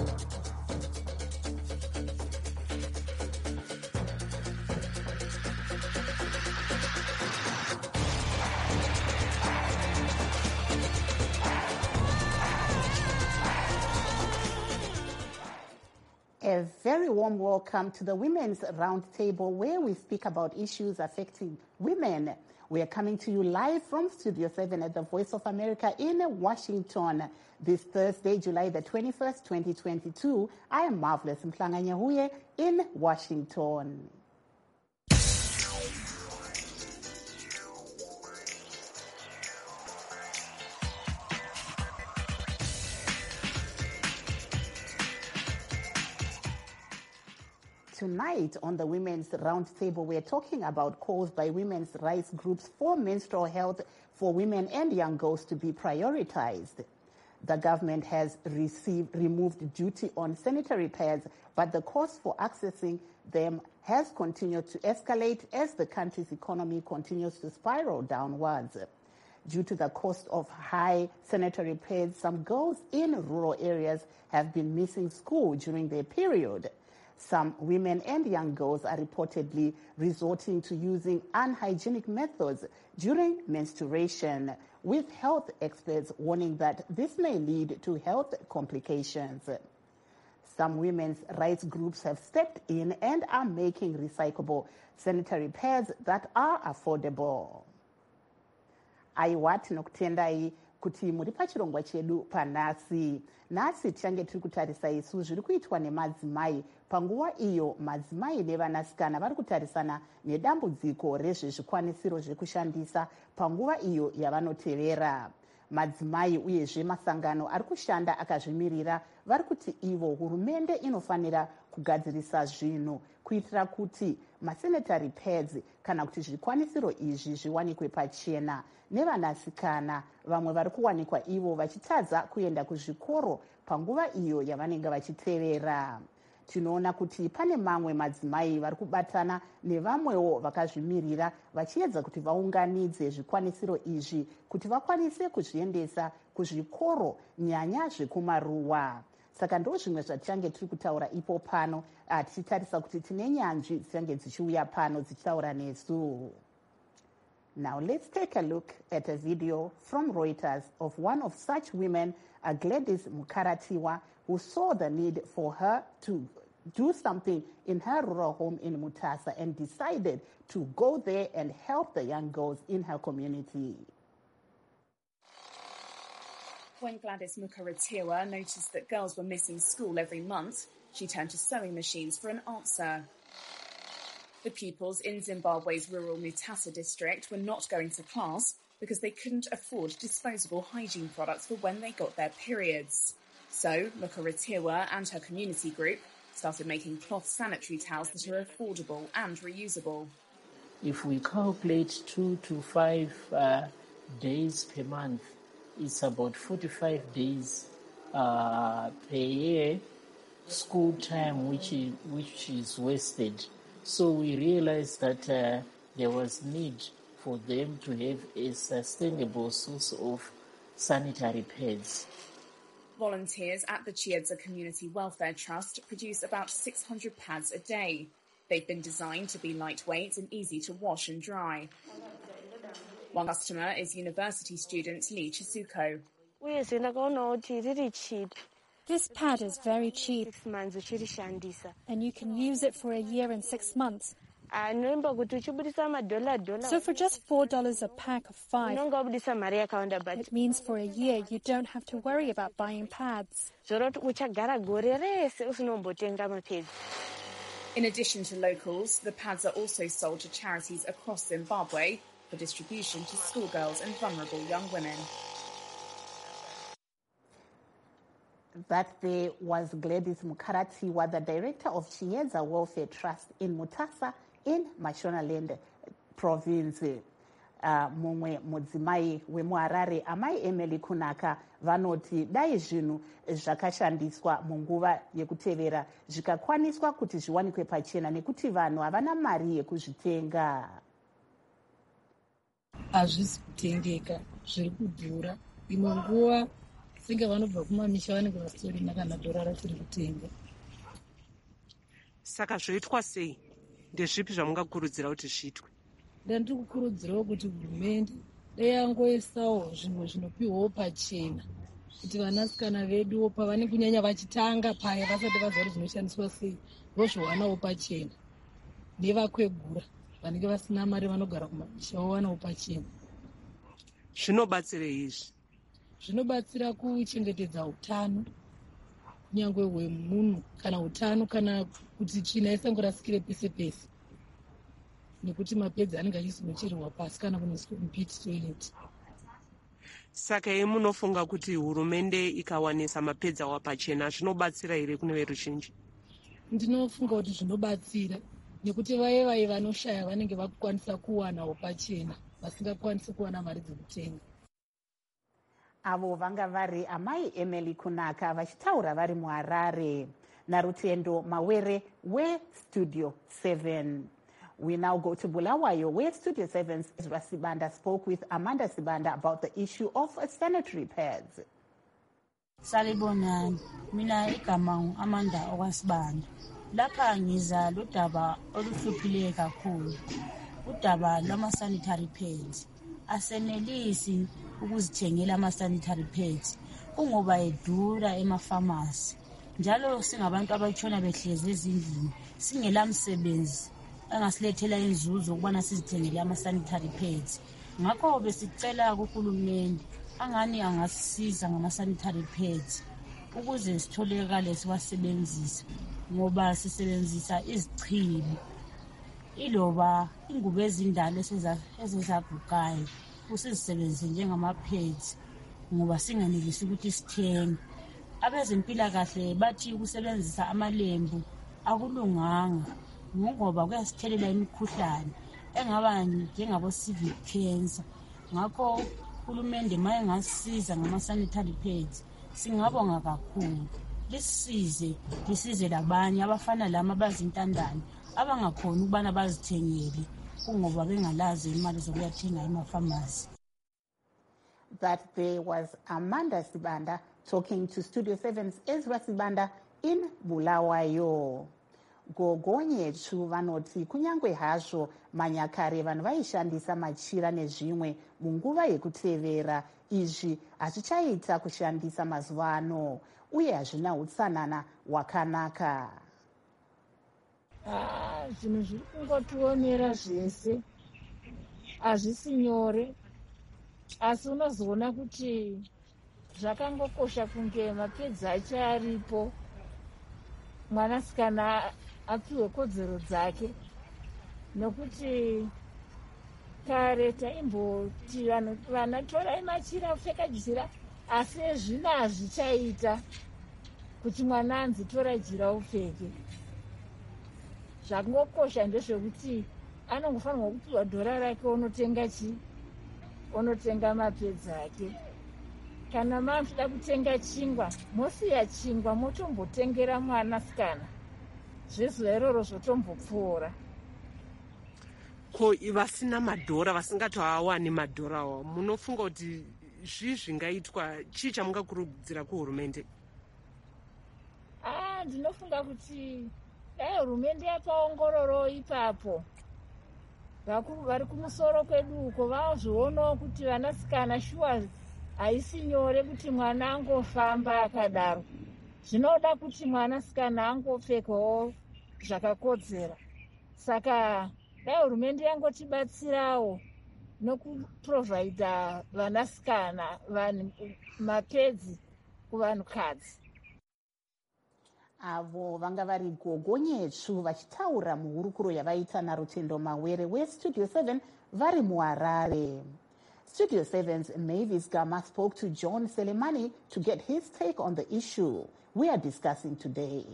A very warm welcome to the Women's Roundtable, where we speak about issues affecting women. We are coming to you live from Studio 7 at the Voice of America in Washington this Thursday, July the 21st, 2022. I am Marvelous Mhlanganyahuye in Washington. Tonight on the Women's Roundtable, we're talking about calls by women's rights groups for menstrual health for women and young girls to be prioritized. The government has removed duty on sanitary pads, but the cost for accessing them has continued to escalate as the country's economy continues to spiral downwards. Due to the cost of high sanitary pads, some girls in rural areas have been missing school during their period. Some women and young girls are reportedly resorting to using unhygienic methods during menstruation, with health experts warning that this may lead to health complications. Some women's rights groups have stepped in and are making recyclable sanitary pads that are affordable. Aiwati nokutendai kuti muri pachirongwa chedu panhasi. Nhasi tichange tiri kutarisa isu zviri kuitwa nemadzimai panguva iyo madzimai nevanasikana vari kutarisana nedambudziko rezvezvikwanisiro zvekushandisa panguva iyo yavanotevera. Madzimai uyezve masangano ari kushanda akazvimirira vari kuti ivo hurumende inofanira kugadzirisa zvinhu kuitira kuti masanitary pads kana kuti zvikwanisiro izvi zviwanikwe pachena. Nevanasikana vamwe vari kuwanikwa ivo vachitadza kuenda kuzvikoro panguva iyo yavanenge vachitevera. Tinoona kuti pane mamwe madzimai vari kubatana nevamwewo vakazvimirira vachiedza kuti vaunganidze zvikwanisiro izvi kuti vakwanise kuzviendesa kuzvikoro nyanya zvekumaruwa. Saka ndo zvimwe zvatichange tiri kutaura ipo pano, tichitarisa kuti tine nyanzvi dzichange dzichiuya pano dzichitaura nesu. Now let's take a look at a video from Reuters of one of such women, Gladys Mukaratiwa, who saw the need for her to do something in her rural home in Mutasa and decided to go there and help the young girls in her community. When Gladys Mukaratiwa noticed that girls were missing school every month, she turned to sewing machines for an answer. The pupils in Zimbabwe's rural Mutasa district were not going to class because they couldn't afford disposable hygiene products for when they got their periods. So Mukaratiwa and her community group started making cloth sanitary towels that are affordable and reusable. If we calculate 2 to 5 days per month, it's about 45 days per year school time which is wasted. So we realized that there was need for them to have a sustainable source of sanitary pads. Volunteers at the Chiedza Community Welfare Trust produce about 600 pads a day. They've been designed to be lightweight and easy to wash and dry. One customer is university student Lee Chisuko. This pad is very cheap, and you can use it for a year and 6 months. So for just $4 a pack of 5, it means for a year you don't have to worry about buying pads. In addition to locals, the pads are also sold to charities across Zimbabwe for distribution to schoolgirls and vulnerable young women. That there was Gladys Mukaratiwa, the director of Chiedza Welfare Trust in Mutasa in Mashonaland province. Mumwe mudzimai wemuharare amai Emily Kunaka vanoti dai zvinhu zvakashandiswa munguva yekutevera zvikakwaniswa kuti zviwanikwe pachena nekuti vanhu havana mari yekuzvitenga. Hazvisi kutengeka, zviri kudhura. Imwe nguva singe vanobva kumamisha vanenge vasitorina kana dora ratiri kutenga. Saka zvoitwa sei? Ndezvipi zvamungakurudzira kuti zviitwe? Ndandiri kukurudzirawo kuti hurumende dai yangoisawo zvinhu zvinopiwawo pachena kuti vanasikana veduwo pavanenge kunyanya vachitanga paya vasati vaziva kuti zvinoshandiswa sei vozviwanawo pachena, nevakwegura vanenge vasina mari vanogara kumamisha vawanawo pachena. Zvinobatsirei izvi? Zvinobatsira kuchengetedza utano kunyangwe hwemunhu kana utano, kana kuti tsvina isangorasikire pese pese, nekuti mapedzi anenge achizonochererwa pasi kana kunoiswa mupit toilet. Saka munofunga kuti hurumende ikawanisa mapedzi awa pachena zvinobatsira here kune veruzhinji? Ndinofunga kuti zvinobatsira, nekuti vaye vanoshaya vanenge vakukwanisa kuwanawo pachena vasingakwanisi kuwana mari dzekutenga. Avo vanga vari amai Emily Kunaka vachitaura vari muHarare naRutendo Mawere weStudio 7. We now go to Bulawayo, where Studio 7's Ezra Sibanda spoke with Amanda Sibanda about the issue of sanitary pads. Salibonani, mina igama Amanda okwasibanda. Lapha ngiza lodaba oluhluphileyo kakhulu. Udaba lwama-sanitary pads. Asenelisi ukuzithengela ama-sanitary pads. Kungoba edura emafamasi. Njalo singabantu abatshona behlezi ezindlini, singela msebenzi angasilethela inzuzo ukubana sizithengele ama-sanitary pads. Ngakho besicela kuhulumende angani angasisiza ngama-sanitary pads ukuze sitholekale siwasebenzisa, ngoba sisebenzisa izichili iloba ingubo ezindala ezezagugayo usizisebenzise njengama-pads ngoba singanelisi ukuthi sithenge. Abezempilakahle bathi ukusebenzisa amalembu akulunganga ngoba kuyasithelela imikhuhlane engaba njengabo-civic cancer. Ngakho uhulumende ma engasiza ngama-sanitary pads singabonga kakhulu. Lisize labanye abafana lama abazintandane abangakhona ukubana bazithengele kungoba bengalazi imali zokuyathenga emafamasi. That there was Amanda Sibanda talking to Studio 7's Ezra Sibanda in Bulawayo. Gogonyetshu vanoti kunyangwe hazvo manyakare vanhu vaishandisa machira nezvimwe munguva yekutevera, izvi hazvichaita kushandisa mazuva ano uye hazvina utsanana hwakanaka. Zvinhu zviri kungotiomera zvese, hazvisi nyore, asi unozoona kuti zvakangokosha kunge mapedzi acho aripo, mwanasikana apiwe kodzero dzake, nokuti kare taimboti vana torai machira pfeka jira, asi zvino hazvichaita kuti mwana anzi tora jira upfeke. Zvakangokosha ndezvekuti anongofanirwa kupiwa dhora rake onotenga mapedzi ake. Kana makuda kutenga chingwa, mosiya chingwa motombotengera mwanasikana, zvezuva iroro zvotombopfuura. Ko vasina madhora, vasingatowawani madhora awo, munofunga kuti zvii zvingaitwa? Chii chamungakurudzira kuhurumende? Ndinofunga kuti dai hurumende yapaongororo ipapo, vakuru vari kumusoro kwedu uko vazvionawo kuti vanasikana shuwa haisi nyore kuti mwana angofamba akadaro. Zvinoda kuti mwanasikana angopfekawo zvakakodzera. Saka dai hurumende yangotibatsirawo nokuprovhaidha vanasikana mapedzi kuvanhukadzi. Avo vanga vari Gogonyetshu vachitaura muhurukuro yavaita naRutendo Mawere weStudio 7 vari muHarare. Studio 7's Mavis Gama spoke to John Selemani to get his take on the issue we are discussing today.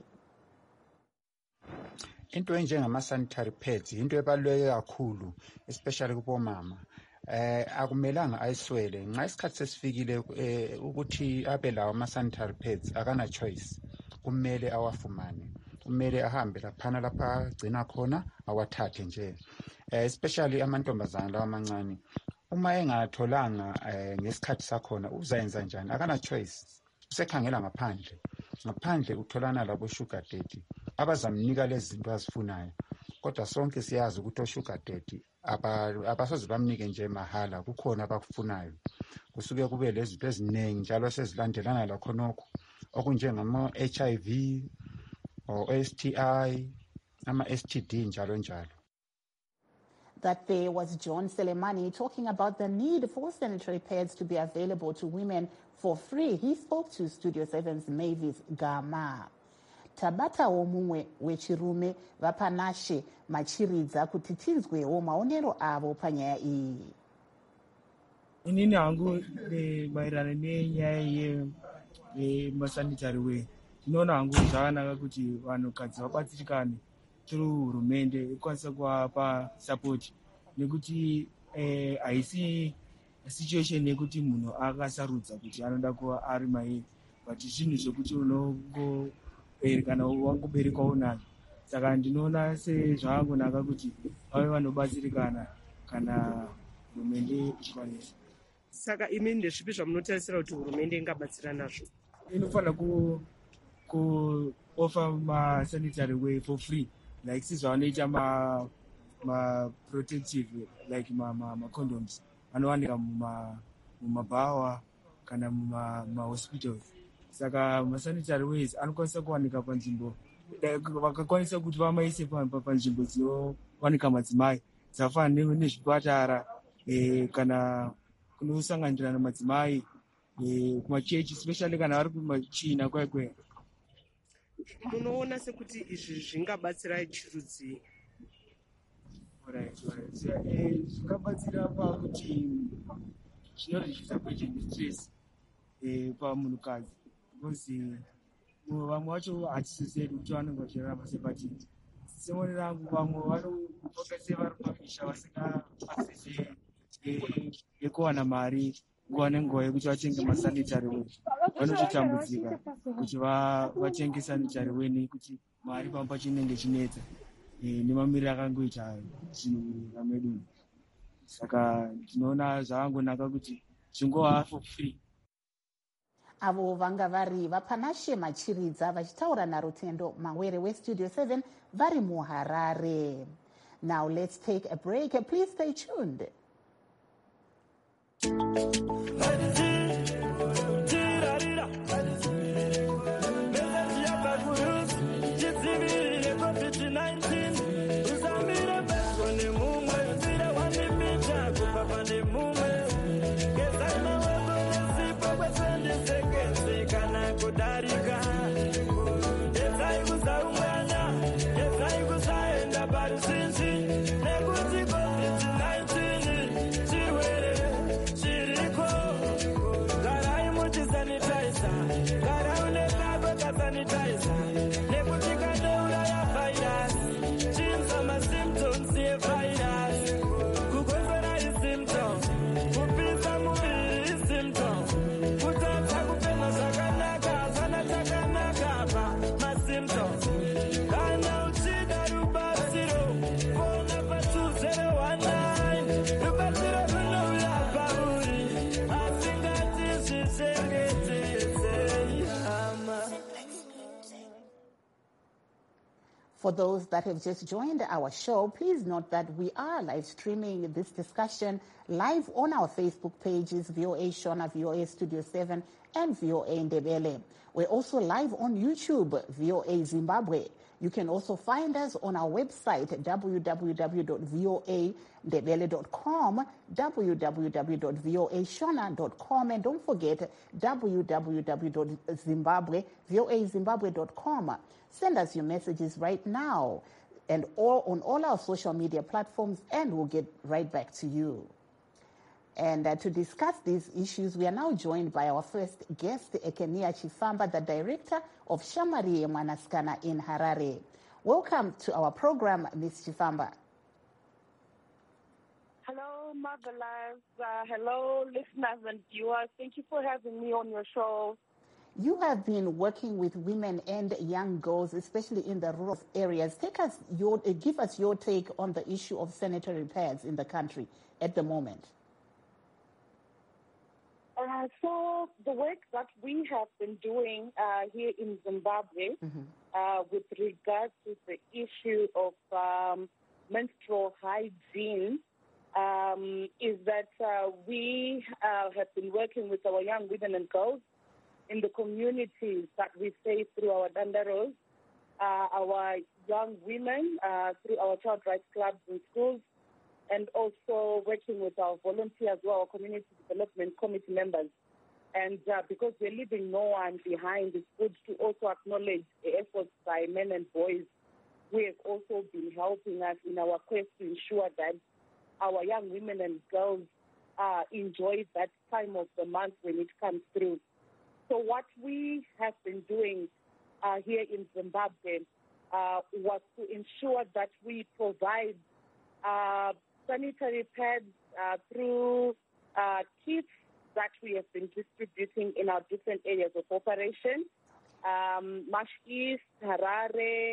Into enjengama-sanitary pads into ebaluleke kakhulu, especially kubomama. Akumelanga ayiswele nxa isikhathi sesifikile ukuthi abe lawo ama-sanitary pads, akana choice, kumele awafumane, kumele ahambe laphana lapha agcina khona awathathe nje, especially amantombazana lawa amancane. Uma engatholanga ngesikhathi sakhona uzayenza njani? Akana choice, usekhangela ngaphandle utholana labo sugar daddy abazamnika lezi zinto azifunayo, kodwa sonke siyazi ukuthi o-sugar daddy abasoze bamnike nje mahala, kukhona abakufunayo. Kusuke kube lezinto eziningi njalo sezilandelana lakhonokho okunjengama-HIV or STI, ama-STD njalo njalo. That there was John Selemani talking about the need for sanitary pads to be available to women for free. He spoke to Studio 7's Mavis Gama. Tabata omumwe wechirume vapanashe machiridza kuti tinzwewo maonero avo panyaya iyi. Inini hangu maererano nenyaya yemasanitary way, ndinoona hangu zvakanaka kuti vanhukadzi vabatsirikane through hurumende ikwanisa kuvapa support, nekuti haisi situation yekuti munhu akasarudza kuti anoda kuva ari mai, but zvinhu zvekuti kana wangoberekwa unazvo. Saka ndinoona sezvakangonaka kuti vave vanobatsirikana kana hurumende ichikwanisa. Saka imi ndezvipi zvamunotarisira kuti hurumende ingabatsira nazvo? Inofanira kuoffer ma-sanitary way for free, like sizvavanoita ma-protective, like ma-condoms anowanika mumabhawa kana muma-hospitals. Saka ma-sanitary ways anokwanisa kuwanika panzvimbo, vakakwanisa kuti vamaise panzvimbo dzinowanika madzimai dzakafanana nezvipatara kana kunosanganirana madzimai kumachechi, especially kana vari kumachina kwaikweya. Munoona sekuti izvi zvingabatsira chirudzii? Zvingabatsira pakuti zvinoredusa burden stress pamunhukadzi, because vamwe vacho hatisisei kuti vanenge vachirarama sei, but seone rangu vamwe vanotoka sei vari pamisha vasina access yekuwana mari nguva nenguva yekuti vatenge masanitary way. Vanochitambudzika kuti vatenge sanitary way nekuti mari pamba chinenge chinetsa nemamiriro akangoita zvinhu munyika medu. Saka ndinoona zvakangonaka kuti zvingova for free. Avo vanga vari vapanashe machiridza vachitaura naRutendo Mawere weStudio 7 vari muHarare. Now let's take a break. Please stay tuned. For those that have just joined our show, please note that we are live streaming this discussion live on our Facebook pages, VOA Shona, VOA Studio 7, and VOA Ndebele. We're also live on YouTube, VOA Zimbabwe. You can also find us on our website, www.voandebele.com, www.voashona.com, and don't forget www.voazimbabwe.com. Send us your messages right now and on all our social media platforms, and we'll get right back to you. And to discuss these issues, we are now joined by our first guest, Ekenia Chifamba, the director of Shamari Mwanaskana in Harare. Welcome to our program, Ms. Chifamba. Hello, Marvelous. Hello, listeners and viewers. Thank you for having me on your show. You have been working with women and young girls, especially in the rural areas. Give us your take on the issue of sanitary pads in the country at the moment. So the work that we have been doing here in Zimbabwe with regards to the issue of menstrual hygiene is that we have been working with our young women and girls in the communities that we stay through our dandaros, our young women through our child rights clubs in schools, and also working with our volunteers, our community development committee members. And because we're leaving no one behind, it's good to also acknowledge the efforts by men and boys who have also been helping us in our quest to ensure that our young women and girls enjoy that time of the month when it comes through. So what we have been doing here in Zimbabwe was to ensure that we provide sanitary pads through kits that we have been distributing in our different areas of operation, Mash East, Harare,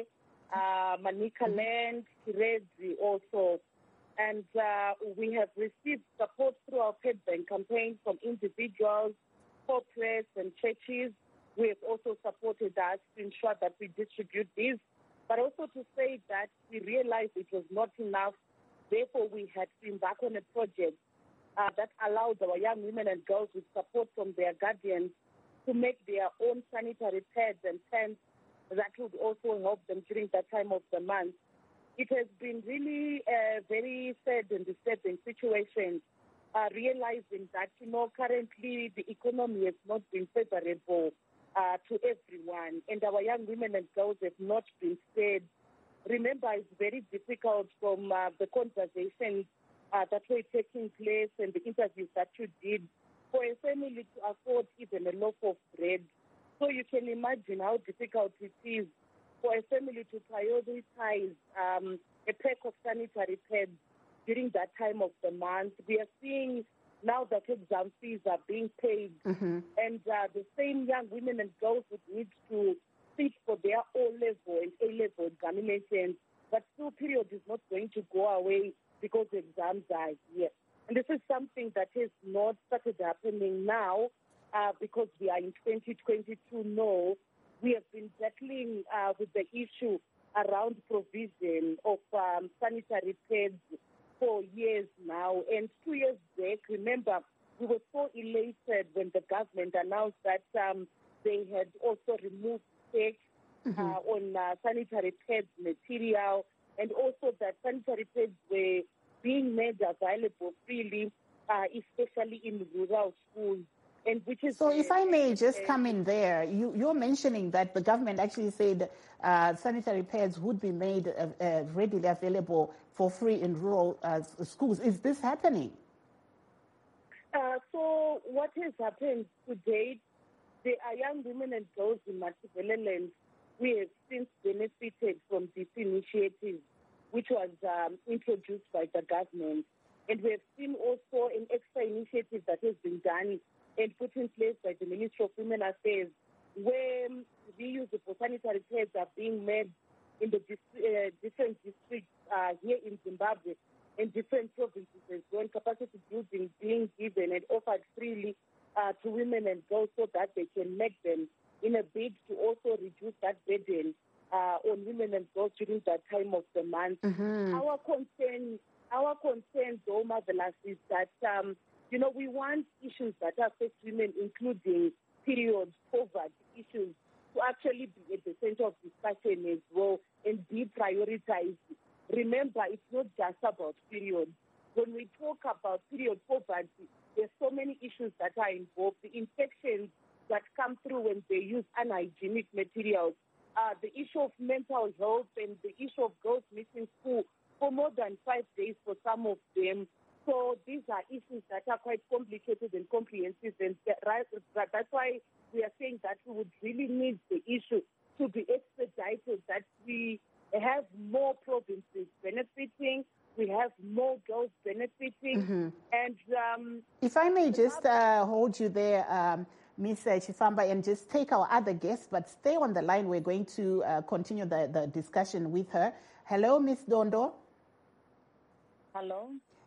Manicaland, Kirezi also. And we have received support through our pet bank campaign from individuals, corporates, and churches. We have also supported us to ensure that we distribute these, but also to say that we realized it was not enough. Therefore, we had to embark on a project that allowed our young women and girls with support from their guardians to make their own sanitary pads and tents that would also help them during that time of the month. It has been really a very sad and disturbing situation, realizing that, currently the economy has not been favorable to everyone, and our young women and girls have not been spared. Remember, it's very difficult from the conversations that were taking place and the interviews that you did for a family to afford even a loaf of bread. So you can imagine how difficult it is for a family to prioritize a pack of sanitary pads during that time of the month. We are seeing now that exam fees are being paid, and the same young women and girls would need to sit for their O-level and A-level examinations, but school period is not going to go away because the exams are here. And this is something that has not started happening now because we are in 2022. No, we have been battling with the issue around provision of sanitary pads for years now. And 2 years back, remember, we were so elated when the government announced that they had also removed tax on sanitary pads material, and also that sanitary pads were being made available freely, especially in rural schools. And which is so if I may just come in there, you're mentioning that the government actually said sanitary pads would be made readily available for free in rural schools. Is this happening? So what has happened to date, there are young women and girls in Matabeleland who have since benefited from this initiative, which was introduced by the government. And we have seen also an extra initiative that has been done and put in place by the Ministry of Women Affairs, where reusable sanitary pads are being made in the different districts here in Zimbabwe, in different provinces as well, capacity building being given and offered freely to women and girls so that they can make them in a bid to also reduce that burden on women and girls during that time of the month. Our concern, though, Marvelous, is that we want issues that affect women, including period poverty issues, to actually be at the center of discussion as well and be prioritized. Remember, it's not just about period. When we talk about period poverty, there's so many issues that are involved. The infections that come through when they use unhygienic materials, the issue of mental health, and the issue of girls missing school for more than 5 days for some of them. So these are issues that are quite complicated and comprehensive, and that's why we are saying that we would really need the issue to be expedited, that we have more provinces benefiting, we have more girls benefiting. And if I may just hold you there, Ms. Chifamba, and just take our other guest, but stay on the line. We're going to continue the discussion with her. Hello, Ms. Dondo. Hello.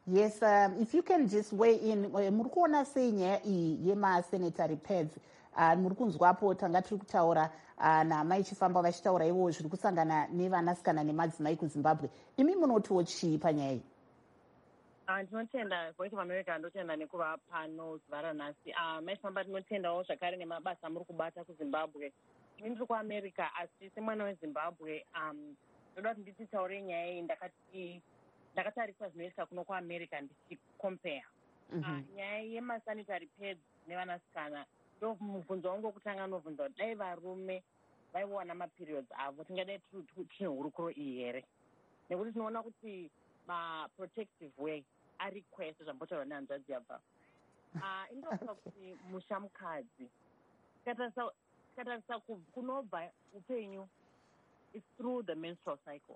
Yes, if you can just weigh in, muri kuona sei nyaya iyi yemasanitary pads? Muri kunzwapo tanga tiri kutaura namai chifamba vachitaura ivo zviri kusangana nevanasikana nemadzimai kuzimbabwe. Imi munotiwo chii panyaya iyi? Ndinotenda Voice of America, ndotenda nekuva pano zuva ranhasi. Maifamba tinotendawo zvakare nemabasa amuri kubata kuzimbabwe. Ini ndiri kuamerica, asi semwana wezimbabwe ndoda kuti ndititaure nyaya iyi. Ndakatarisa zvinoitika kuno kuamerica ndichicompare nyaya yemasanitary pads nevanasikana. Ndo mubvunzo wangu wokutanga nobvunza kuti dai varume vaiwana maperiods avo tingadai tine hurukuro iyi here, nekuti tinoona kuti maprotective way arequest zvambotaura nehanzvadzi yabva. Inotaura kuti musha mukadzi tikatarisa kunobva upenyu is through the menstrual cycle.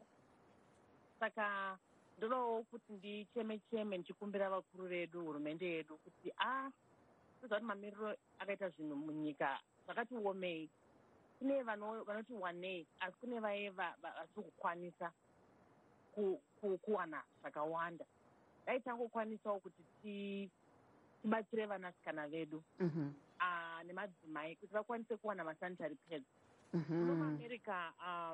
Saka ndodawo kuti ndicheme ndichikumbira vakuru vedu, hurumende yedu kuti toziva kuti mamiriro akaita zvinhu munyika zvakati omei. Kune vanoti wanei, asi kune vaye vasiri kukwanisa kuwana zvakawanda. Dai tangokwanisawo kuti tibatsire vanasikana vedu nemadzimai kuti vakwanise kuwana masanitary pads. Kuno kuamerica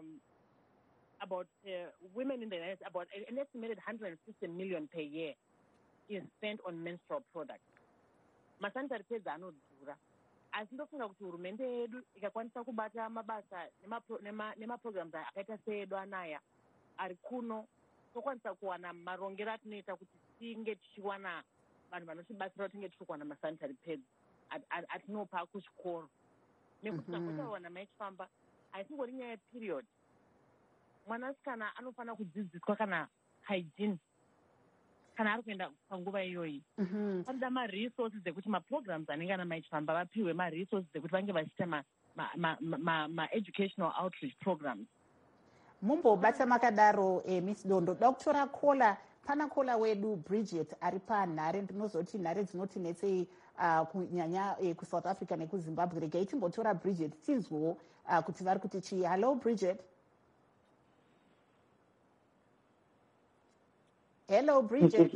about women in the United States, about an estimated 150 million per year is spent on menstrual products. Masanitary pads anodhura, asi ndofunga kuti hurumende yedu ikakwanisa kubata mabasa nemaprograms akaita seedu anaya ari kuno, tokwanisa kuwana marongero atinoita kuti tinge tichiwana vanhu vanotibatsira kuti tinge tichi kuwana masanitary pads atinopa kuchikoro. Nekuti tangotaura namai chifamba, haisingori nyaya yeperiod. Mwanasikana anofanira kudzidziswa kana hygiene kana ari kuenda panguva iyoyi. Panoda maresources ekuti maprograms anenge ana mai chifamba vapiwe maresources ekuti vange vachiita ma-educational outreach programs. Mumbobata makadaro Miss Dondo, Dr. Kola, pana Kola wedu Bridget ari panhare, ndinozoti nhare dzinotinetsei kunyanya kuSouth Africa nekuZimbabwe. Regai timbotora Bridget tinzwewo kuti vari kuti chii. Hello Bridget. Hello, Bridget.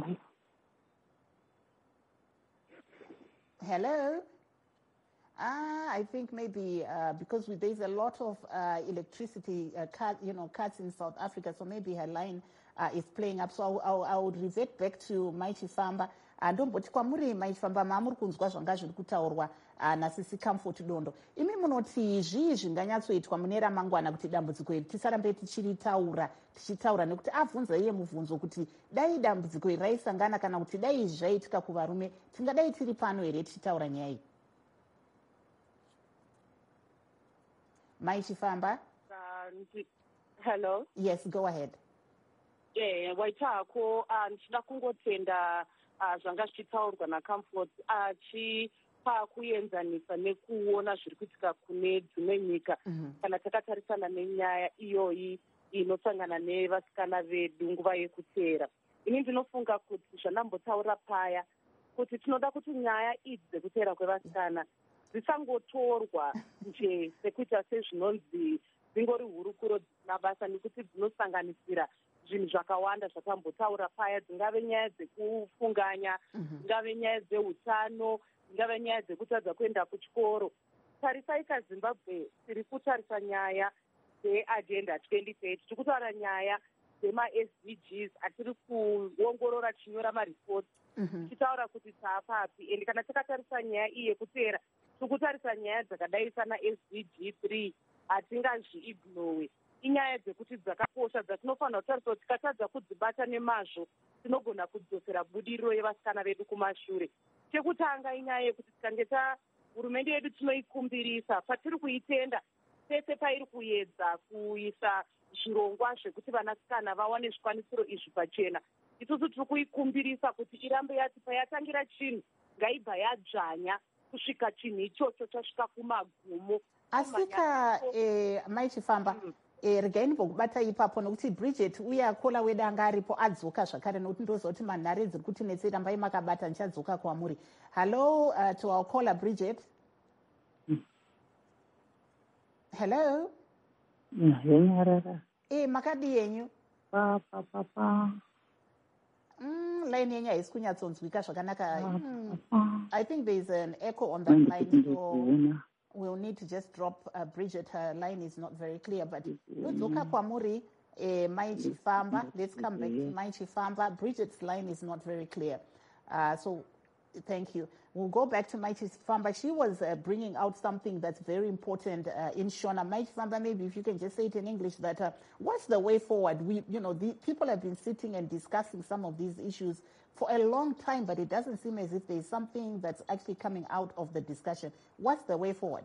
Hello. I think maybe because there's a lot of electricity cuts in South Africa, so maybe her line is playing up. So I would revert back to Mai Chifamba. Ndomboti kwamuri Mai Chifamba mamuri kunzwa zvanga zviri kutaurwa naSisi Comfort Dondo. Imi munoti zvii zvinganyatsoitwa mune ramangwana kuti dambudziko iri tisarambe tichitaura nekuti abvunza iye mubvunzo kuti dai dambudziko iri raisangana kana kuti dai zvaitika kuvarume tingadai tiri pano here tichitaura nyaya iyi. Mai Chifamba? Hello? Yes, go ahead. Waitako ndichida kungotenda zvanga zvichitaurwa naComfort achipa kuenzanisa nekuona zviri kuitika kune dzimwe nyika kana takatarisana nenyaya iyoyi inosangana nevasikana vedu nguva yekuteera. Ini ndinofunga kuti zvandambotaura paya kuti tinoda kuti nyaya idzi dzekuteera kwevasikana dzisangotorwa nje sekuita sezvinonzi dzingori hurukuro dzisina basa, nekuti dzinosanganisira zvinhu zvakawanda zvatambotaura paya, dzingave nyaya dzekufunganya, dzingave nyaya dzeutano, dzingave nyaya dzekutadza kuenda kuchikoro. Tarisai kaZimbabwe tiri kutarisa nyaya dzeagenda 2030, tiri kutaura nyaya dzema-SDGs atiri kuongorora tichinyora maripoti tichitaura kuti taapapi. And kana takatarisa nyaya iyi yekuteera tiri kutarisa nyaya dzakadai sana SDG 3 hatingazviignowe. Inyaya dzekuti dzakakosha dzatinofanira kutarisa kuti tikatadza kudzibata nemazvo tinogona kudzosera budiriro yevasikana vedu kumashure. Chekutanga inyaya yekuti tikange hurumende yedu tinoikumbirisa patiri kuitenda pese pairi kuedza kuisa zvirongwa zvekuti vanasikana vawane zvikwanisiro izvi pachena. Isusu tiri kuikumbirisa kuti irambe yati payatangira chinhu ngaibva yadzvanya kusvika chinhu ichocho chasvika kumagumo. Asika Mai Chifamba, regai ndimbokubata ipapo nokuti Bridget uye akola wedu anga aripo adzoka zvakare nokuti ndozoti manhare dziri kutinetsera mbai makabata ndichadzoka kwamuri. Hello to our caller Bridget. Hello. Yenyarara. Makadi yenyu. Pa. line yenyu haisi kunyatsonzwika zvakanaka. I think there's an echo on that line, so we'll need to just drop Bridget. Her line is not very clear, but Ludzoka Kwamuri, Mai Chifamba, let's come back to Mai Chifamba. Bridget's line is not very clear. So thank you. We'll go back to Mai Chifamba. She was bringing out something that's very important in Shona. Mai Chifamba, maybe if you can just say it in English, that what's the way forward? The people have been sitting and discussing some of these issues for a long time, but it doesn't seem as if there's something that's actually coming out of the discussion. What's the way forward?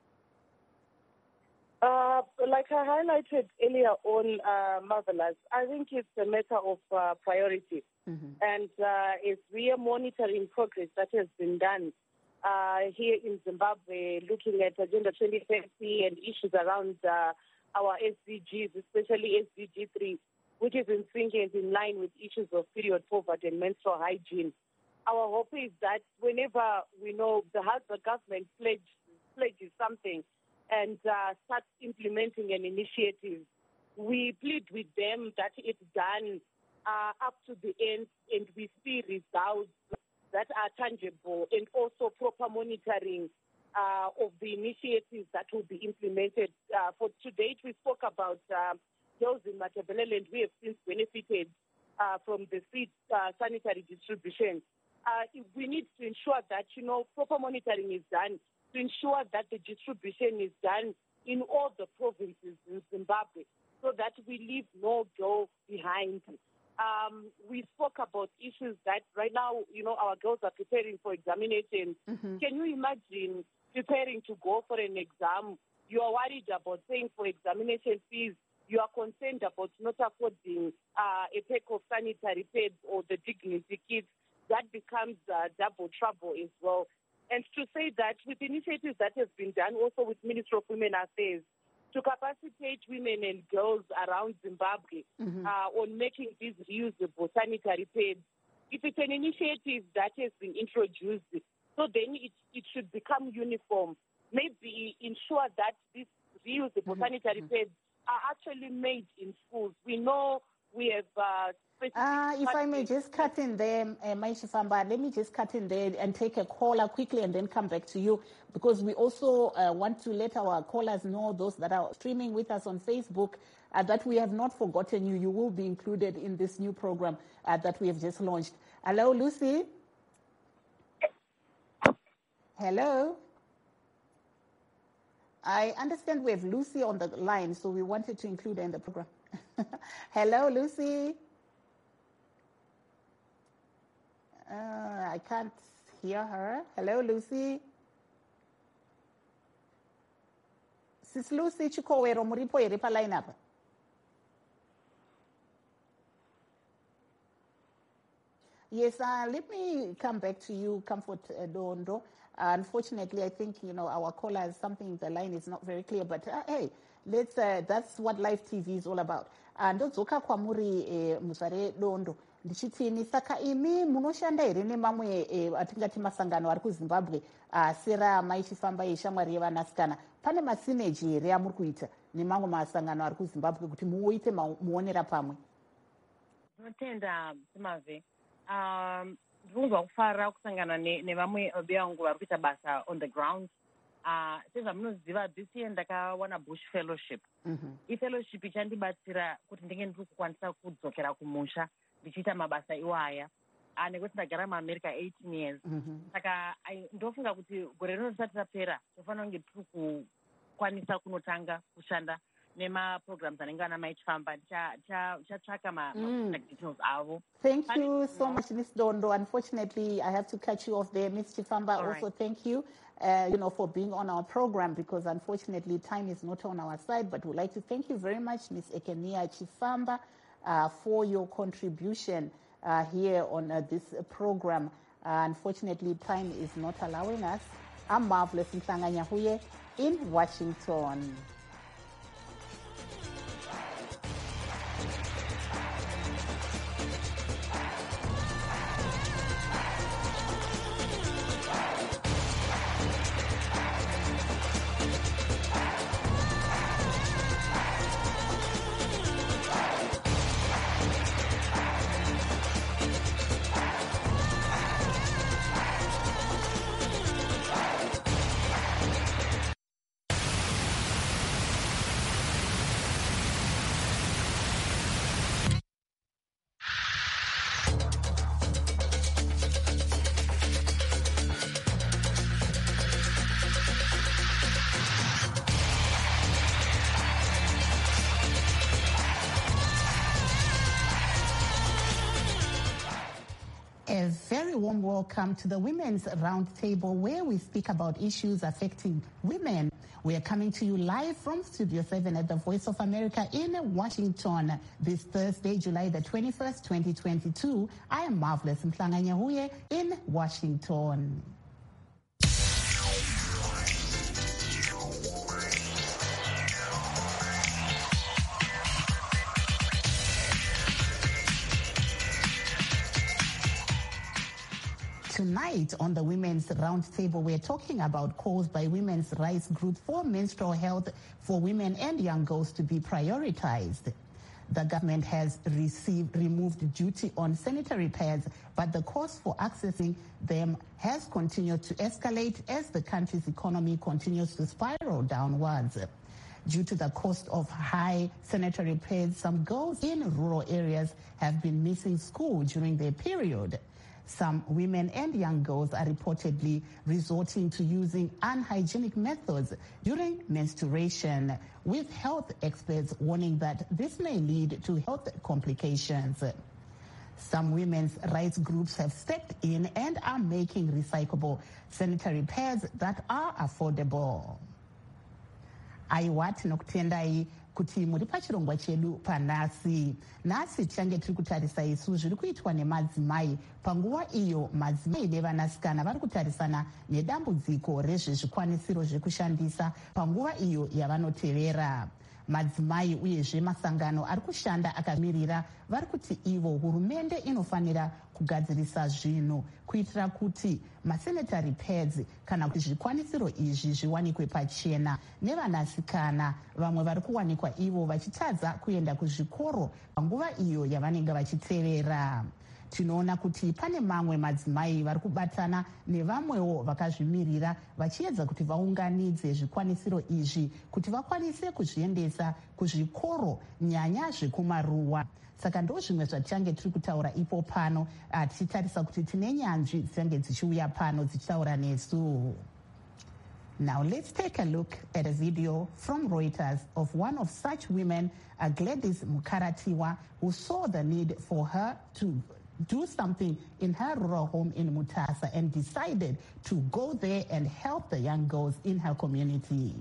Like I highlighted earlier on, Marvelous, I think it's a matter of priority. And it's real monitoring progress that has been done here in Zimbabwe, looking at Agenda 2030 and issues around our SDGs, especially SDG 3, which is in sync and in line with issues of period poverty and menstrual hygiene. Our hope is that whenever we know the government pledges something and starts implementing an initiative, we plead with them that it's done up to the end and we see results that are tangible, and also proper monitoring of the initiatives that will be implemented. For to date, we spoke about those in Matabeleland, and we have since benefited from the free sanitary distribution. We need to ensure that, proper monitoring is done, to ensure that the distribution is done in all the provinces in Zimbabwe, so that we leave no girl behind. We spoke about issues that right now, our girls are preparing for examinations. Can you imagine preparing to go for an exam? You are worried about paying for examination fees. You are concerned about not affording a pack of sanitary pads or the dignity kits. That becomes double trouble as well. And to say that with initiatives that have been done also with Ministry of Women Affairs to capacitate women and girls around Zimbabwe on making these reusable sanitary pads, if it's an initiative that has been introduced, so then it should become uniform. Maybe ensure that these reusable sanitary pads are actually made in schools. We know we have if I may just cut in there, Mai Chifamba, let me just cut in there and take a caller quickly and then come back to you, because we also want to let our callers know, those that are streaming with us on Facebook, that we have not forgotten you. You will be included in this new program that we have just launched. Hello, Lucy. Hello. I understand we have Lucy on the line, so we wanted to include her in the program. Hello, Lucy. I can't hear her. Hello, Lucy. Sis Lucy Chikowero muripo ere pa line up. Yes, let me come back to you, Comfort Dondo. Unfortunately, I think, our caller has something, the line is not very clear, but hey, that's what live TV is all about. Ndodzoka kwamuri Muzare Dondo. Ndichitini saka imi munoshanda here nemamwe atingati masangano ari kuZimbabwe sera Mai Chifamba yeshamwari yevanasikana, pane masineji here amuri kuita nemamwe masangano ari kuZimbabwe kuti muoite muonera pamwe? Tinotenda Simave. Ndinozwa kufara kusangana nevamwe vevangu vari kuita basa on the ground. Sezvamunoziva, this year ndakawana Bush Fellowship. Ifellowship ichandibatsira kuti ndinge ndiri kukwanisa kudzokera kumusha ndichiita mabasa iwaya nekuti ndagara muAmerica 18 years. Saka ndofunga kuti gore rino risati rapera tofanira kunge tiri kukwanisa kunotanga kushanda nema-programs anenge ana Mai Chifamba. Tichatsvaka ma-contact details avo. Thank you so much, Ms. Dondo. Unfortunately, I have to cut you off there. Ms. Chifamba, also thank you, for being on our program, because unfortunately time is not on our side, but we'd like to thank you very much, Ms. Ekenia Chifamba, for your contribution here on this program. Unfortunately, time is not allowing us. I'm Marvelous Mhlanga-Nyahuye in Washington. A very warm welcome to the Women's Roundtable, where we speak about issues affecting women. We are coming to you live from Studio 7 at the Voice of America in Washington this Thursday, July the 21st, 2022. I am Marvelous Mhlanganyahuye in Washington. Tonight on the Women's Roundtable, we're talking about calls by women's rights group for menstrual health for women and young girls to be prioritized. The government has removed duty on sanitary pads, but the cost for accessing them has continued to escalate as the country's economy continues to spiral downwards. Due to the cost of high sanitary pads, some girls in rural areas have been missing school during their period. Some women and young girls are reportedly resorting to using unhygienic methods during menstruation, with health experts warning that this may lead to health complications. Some women's rights groups have stepped in and are making recyclable sanitary pads that are affordable. Aiwati nokutendai kuti muri pachirongwa chedu panhasi tichange tiri kutarisa isu zviri kuitwa nemadzimai panguva iyo madzimai nevanasikana vari kutarisana nedambudziko rezvezvikwanisiro zvekushandisa panguva iyo yavanotevera. Madzimai uyezve masangano ari kushanda akamirira vari kuti ivo hurumende inofanira kugadzirisa zvinhu kuitira kuti masanitary pads kana kuti zvikwanisiro izvi zviwanikwe pachena nevanasikana vamwe vari kuwanikwa ivo vachitadza kuenda kuzvikoro panguva iyo yavanenge vachitevera. Tinoona kuti pane mamwe madzimai vari kubatana nevamwewo vakazvimirira vachiedza kuti vaunganidze zvikwanisiro izvi kuti vakwanise kuzviendesa kuzvikoro nyanya zvekumaruwa. Saka ndo zvimwe zvatichange tiri kutaura ipo pano, tichitarisa kuti tine nyanzvi dzichange dzichiuya pano dzichitaura nesu. Now let's take a look at a video from Reuters of one of such women, Gladys Mukaratiwa, who saw the need for her to do something in her rural home in Mutasa and decided to go there and help the young girls in her community.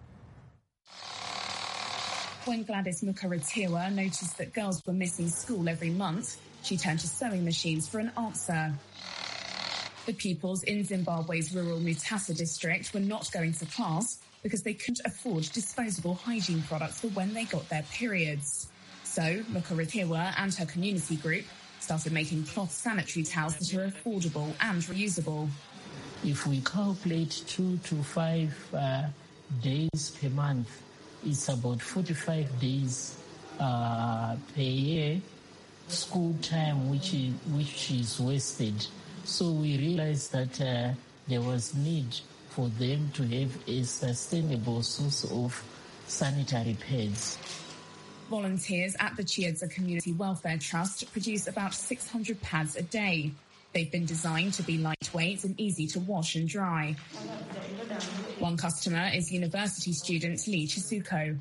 When Gladys Mukaratiwa noticed that girls were missing school every month, she turned to sewing machines for an answer. The pupils in Zimbabwe's rural Mutasa district were not going to class because they couldn't afford disposable hygiene products for when they got their periods. So Mukaratiwa and her community group started making cloth sanitary towels that are affordable and reusable. If we calculate 2 to 5 days per month, it's about 45 days per year school time which is wasted. So we realized that there was need for them to have a sustainable source of sanitary pads. Volunteers at the Chiedza Community Welfare Trust produce about 600 pads a day. They've been designed to be lightweight and easy to wash and dry. One customer is university student Lee Chisuko.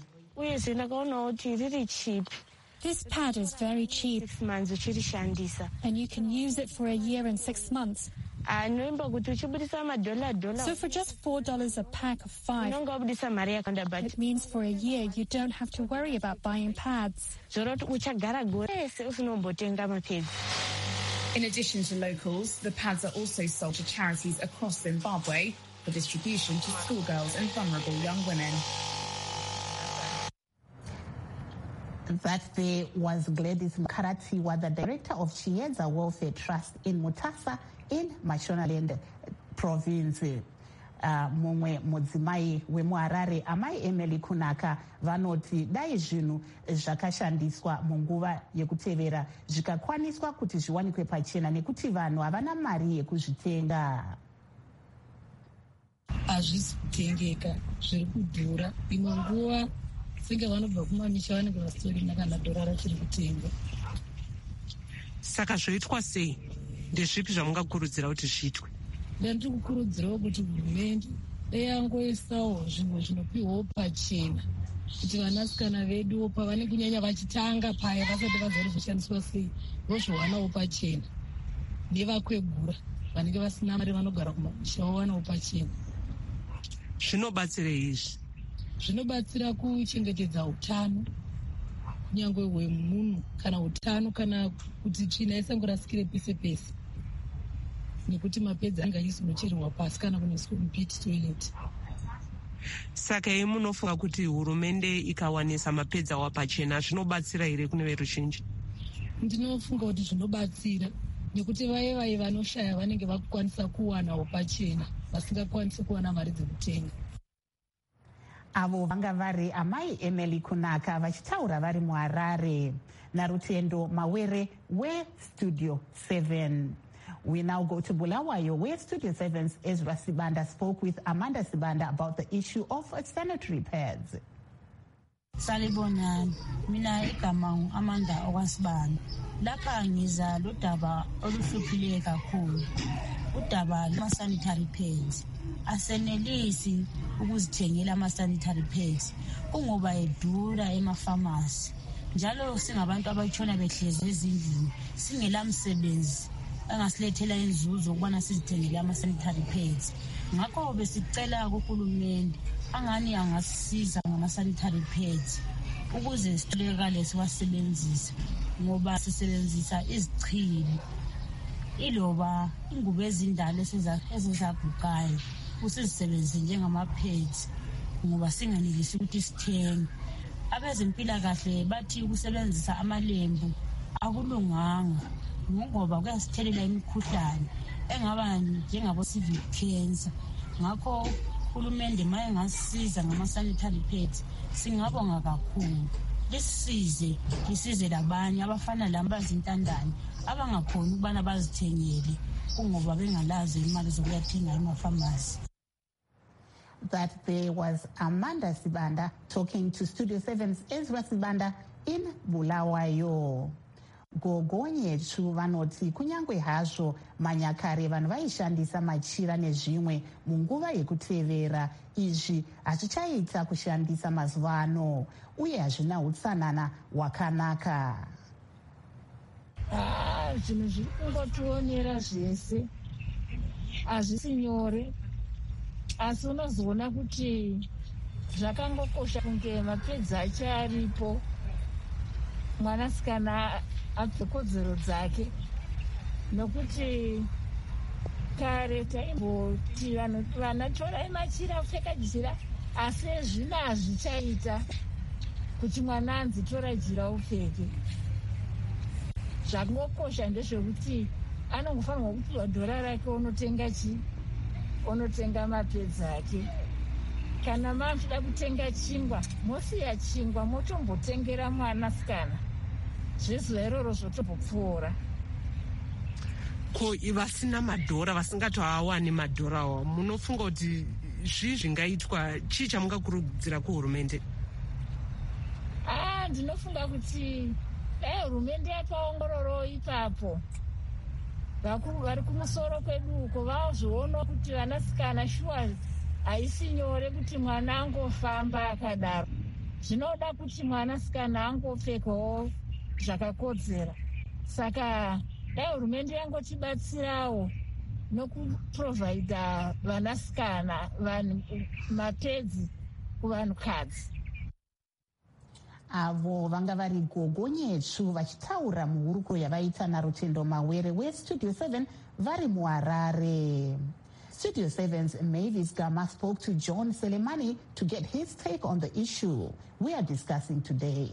This pad is very cheap, and you can use it for a year and 6 months. So for just $4 a pack of 5, it means for a year you don't have to worry about buying pads. In addition to locals, the pads are also sold to charities across Zimbabwe for distribution to schoolgirls and vulnerable young women. That there was Gladys Mukaratiwa, the director of Chiedza Welfare Trust in Mutasa in Mashonaland province. Mumwe mudzimai wemuharare amai Emily Kunaka vanoti dai zvinhu zvakashandiswa munguva yekutevera zvikakwaniswa kuti zviwanikwe pachena nekuti vanhu havana mari yekuzvitenga. Hazvisi kutengeka, zviri kudhura. Imwe nguva senge vanobva kumamisha vanenge vasitorina kana dhorara chiri kutenga. Saka zvoitwa sei? Ndezvipi zvamungakurudzira kuti zviitwe? Ndandiri kukurudzirawo kuti hurumende yangoisawo zvinhu zvinopiwawo pachena kuti vanasikana vedu pavanenge kunyanya vachitanga paya vasati vaziva kuti zvinoshandiswa sei vozviwanawo pachena. nevakwegura vanenge vasina mari vanogara kumamusha wawanawo pachena. Zvinobatsirei izvi? Zvinobatsira kuchengetedza utano kunyange hwemunhu kana utano, kana kuti tsvina isangorasikire pese pese, nekuti mapedzi anga achizonochererwa pasi kana kunoiswa mupit toilet. Saka munofunga kuti hurumende ikawanisa mapedzi awa pachena zvinobatsira here kune veruzhinji? Ndinofunga kuti zvinobatsira, nekuti vaye vanoshaya vanenge vakukwanisa kuwanawo pachena, vasingakwanisi kuwana mari dzekutenga. Avo vanga vari amai Emily Kunaka vachitaura vari muHarare naRutendo Mawere weStudio 7. We now go to Bulawayo, where Studio 7's Ezra Sibanda spoke with Amanda Sibanda about the issue of sanitary pads. Salibonani, mina igama Amanda okwasibanda. Lapha ngiza lodaba oluhluphile kakhulu. Udaba lama-sanitary pads. Asenelisi ukuzithengela ama-sanitary pads. Kungoba edura emafamasi. Njalo singabantu abatshona behlezi ezindlini, singela msebenzi angasilethela inzuzo ukubana sizithengele ama-sanitary pads. Ngakho besicela kuhulumende angani angasisiza ngama-sanitary pads ukuze sitholakale siwasebenzisa, ngoba sisebenzisa izichili iloba ingubo ezindala ezizagugayo usizisebenzise njengama-pads ngoba singanelisi ukuthi sithenge. Abezempilakahle bathi ukusebenzisa amalembu akulunganga ngoba kuyasithelela imikhuhlane engaba njengabo-civic cancer. Ngakho uhulumende ma engasisiza ngama-sanitary pads singabonga kakhulu. Lisize labanye abafana labo bazintandane abangakhoni ukubana bazithengele kungoba bengalazi imali zokuyathenga emafamasi. That there was Amanda Sibanda talking to Studio 7's Ezra Sibanda in Bulawayo. Gogonyetsvu vanoti kunyange hazvo manyakare vanhu vaishandisa machira nezvimwe munguva yekutevera, izvi hazvichaita kushandisa mazuva ano uye hazvina utsanana hwakanaka. Zvinhu zviri kungotionera zvese hazvisi nyore, asi unozoona kuti zvakangokosha kunge mapedzi acharipo, mwanasikana abve kodzero dzake, nokuti kare taimboti vana torai machira pfeka jira, asi zvino hazvichaita kuti mwana anzi tora jira upfeke. Zvakangokosha ndezvekuti anongofanirwa kupiwa dhora rake unotenga mapedzi ake. Kana makuda kutenga chingwa, mosiya chingwa motombotengera mwanasikana, zvezuva iroro zvotombopfuura. Ko vasina madhora, vasingatoawani madhora awa, munofunga kuti zvii zvingaitwa? Chii chamungakurudzira kuhurumende? Ndinofunga kuti dai hurumende yakaongororo ipapo, vakuru vari kumusoro kwedu uko vazviona kuti vanasikana shuwa haisi nyore kuti mwana angofamba akadaro. Zvinoda kuti mwanasikana angopfekawo zvakakodzera. Saka dai hurumende yangotibatsirawo nokuprovhaidha vanasikana mapedzi kuvanhukadzi. Avo vanga vari Gogonyetsvu vachitaura muhuruko yavaita naRutendo Mawere weStudio 7 vari muHarare. Studio 7's Mavis Gama spoke to John Selemani to get his take on the issue we are discussing today.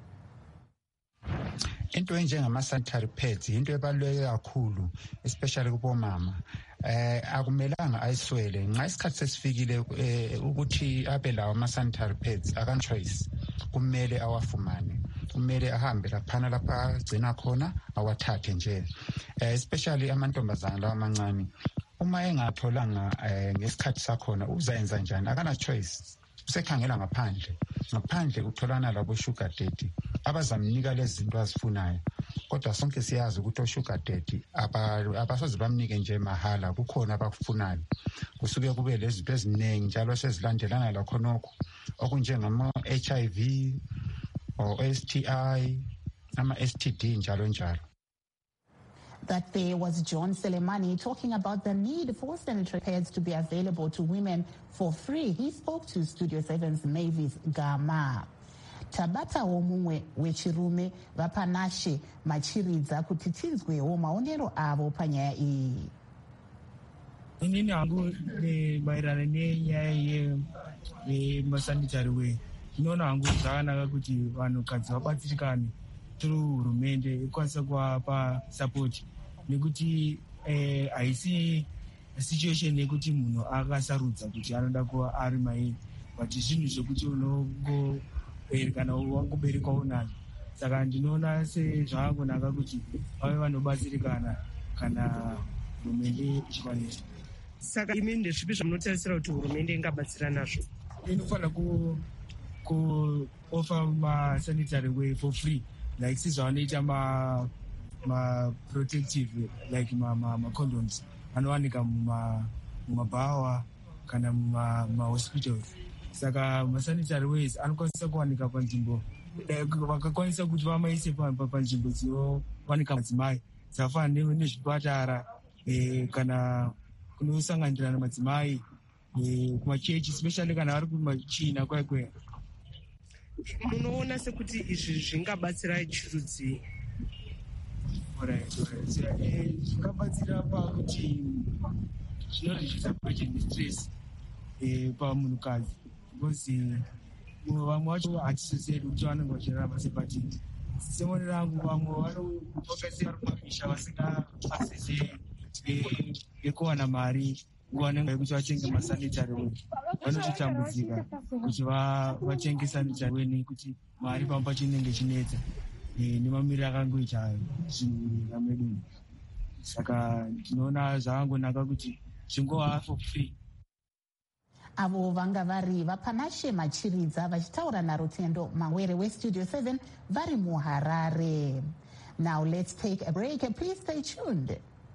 Into enjengama-sanitary pads into ebaluleke kakhulu, especially kubomama. Akumelanga ayiswele nxa isikhathi sesifikile ukuthi abe lawo ama-sanitary pads akan-choice, kumele awafumane, kumele ahambe laphana lapha agcina khona awathathe nje, especially amantombazana lawa amancane. Uma engatholanga ngesikhathi sakhona uzayenza njani? Akana choice, usekhangela ngaphandle utholana labo sugar daddy abazamnika lezi zinto azifunayo. Kodwa sonke siyazi ukuthi o-sugar daddy abasoze bamnike nje mahala, kukhona abakufunayo. Kusuke kube lezinto eziningi njalo sezilandelana lakhonokho okunjengama-HIV or STI, ama-STD njalo njalo. that there was John Selemani talking about the need for sanitary pads to be available to women for free. He spoke to Studio 7's Mavis Gama. Tabatawo mumwe wechirume vapanashe machiridza kuti tinzwewo maonero avo panyaya iyi. Inini hangu maererano nenyaya yemasanitary way, ndinoona hangu zvakanaka kuti vanhukadzi vabatsirikane tiri hurumende ikwanisa kuvapa support, nekuti haisi situation yekuti munhu akasarudza kuti anoda kuva ari mai, but zvinhu zvokuti kana wangoberekwa unazvo. Saka ndinoona sezvakangonaka kuti vave vanobatsirikana kana hurumende ichikwanisa. Saka imi ndezvipi zvamunotarisira kuti hurumende ingabatsira nazvo? Inofanira kuoffer masanitary way for free, like sezvavanoita ma-protective, like ma-condoms anowanika mumabhawa kana muma-hospitals. Saka masanitary ways anokwanisa kuwanika panzvimbo, vakakwanisa kuti vamaise panzvimbo dzinowanika madzimai dzakafanana nezvipatara kana kunosanganirana madzimai kumachechi, especially kana vari kumachina kwaikweya. Munoona sekuti izvi zvingabatsira chirudzii? Zvingabatsira pakuti zvinoredusa pregnancy stress pamunhukadzi, because vamwe vacho hatisiseri kuti vanenge vachirarama sebati semone rangu, vamwe vanofokasira kumamisha vasingaasise yekuwana mari nguva nenguva yekuti vatenge masanitary way. Vanototambudzika kuti vatenge sanitary way nekuti mari pamwe pacho inenge chinetsa nemamiriro akangoita zvinhu munyika medu. Saka ndinoona zvakangonaka kuti zvingova for free. Avo vanga vari vapanashe machiridza vachitaura naRutendo Mawere weStudio 7 vari muHarare. Now let's take a break. Please stay tuned.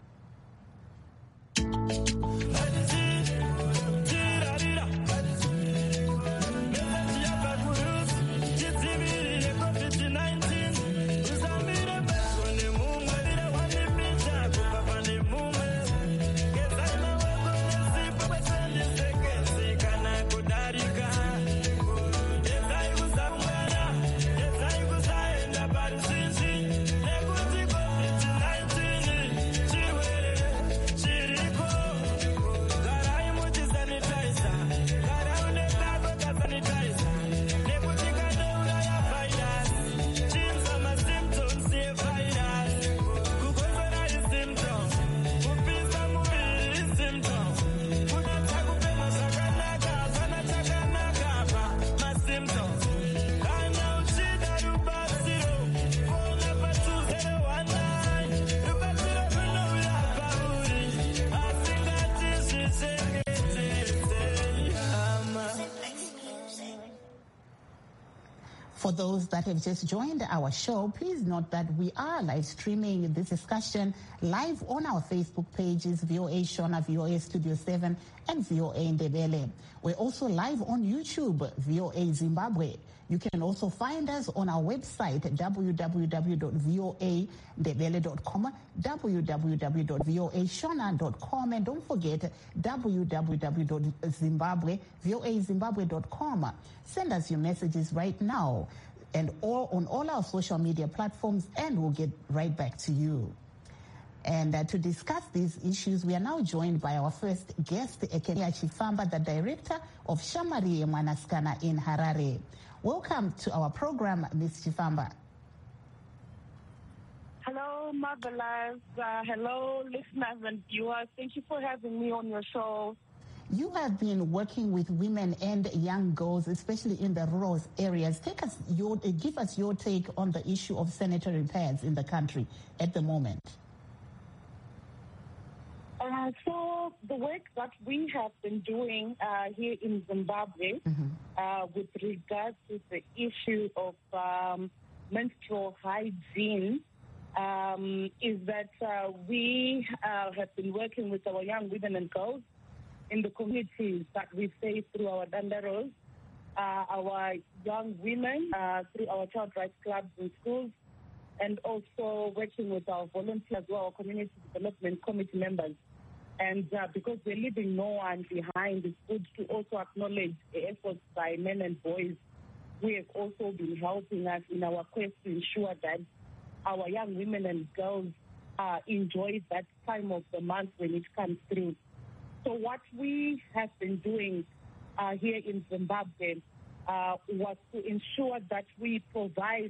For those that have just joined our show, please note that we are live streaming this discussion live on our Facebook pages, VOA Shona, VOA Studio 7, and VOA Ndebele. We're also live on YouTube, VOA Zimbabwe. You can also find us on our website, www.voandebele.com, www.voashona.com, and don't forget www.voazimbabwe.com. Send us your messages right now and on all our social media platforms, and we'll get right back to you. And to discuss these issues, we are now joined by our first guest, Ekenia Chifamba, the director of Shamari Mwanaskana in Harare. Welcome to our program, Ms. Chifamba. Hello, Marvelous. Hello, listeners and viewers. Thank you for having me on your show. You have been working with women and young girls, especially in the rural areas. Give us your take on the issue of sanitary pads in the country at the moment. So the work that we have been doing here in Zimbabwe with regards to the issue of menstrual hygiene is that we have been working with our young women and girls in the communities that we stay through our dandaros, our young women through our child rights clubs in schools, and also working with our volunteers, our community development committee members. And because we're leaving no one behind, it's good to also acknowledge the efforts by men and boys who have also been helping us in our quest to ensure that our young women and girls enjoy that time of the month when it comes through. So what we have been doing here in Zimbabwe was to ensure that we provide